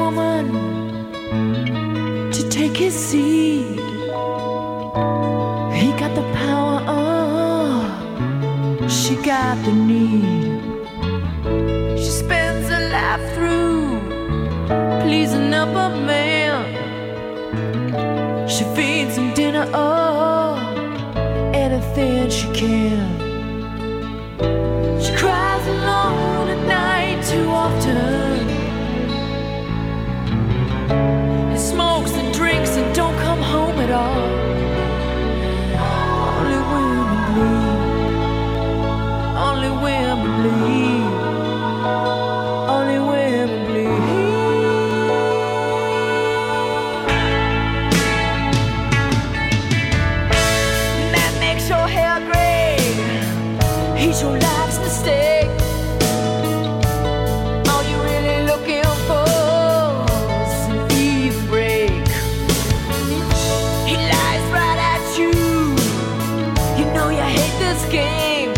woman to take his seat. He got the power, oh, she got the need. She spends her life through pleasing up a man. She feeds him dinner, oh, anything she can. She cries alone at night too often, and smokes and drinks and don't come home at all. Only women bleed. Only women bleed. Only women bleed. That makes your hair gray. He's your life's mistake. All you're really looking for is an even break. He lies right at you. You know you hate this game.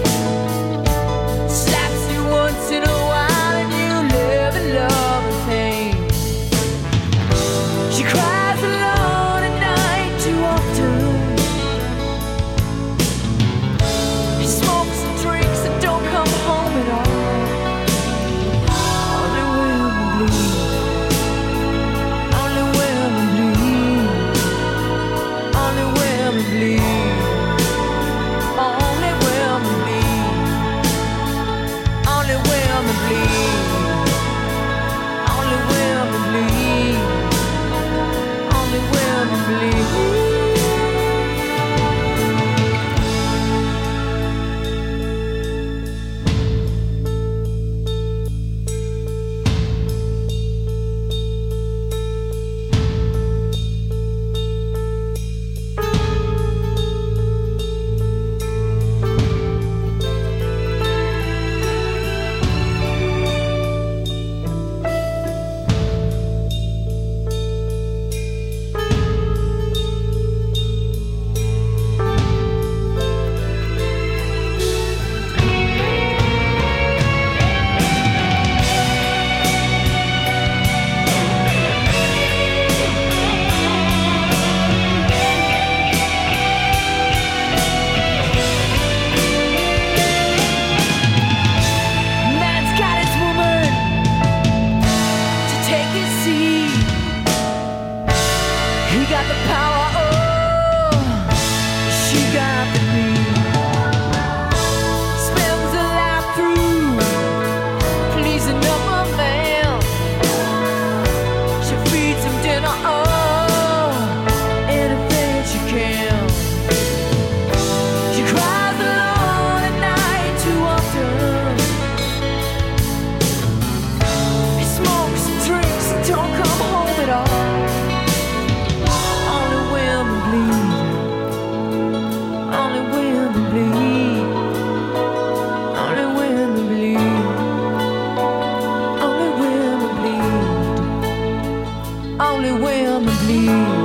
Slaps you once in a while and you live in love and pain. She cries alone at night too often. He smokes and drinks and don't come home at all. Only women bleed. Only women bleed. Only women bleed. Only women bleed. Only women bleed. Only women bleed. Only women bleed. Man's got his woman to take his seat. He got the power, oh, she got the need. Spends her life through pleasing up a man. She feeds him dinner, oh, anything she can. She cries alone at night too often. He smokes and drinks and don't come home at all. Only women bleed. Only women bleed. Only women bleed. Only women bleed. Only women bleed.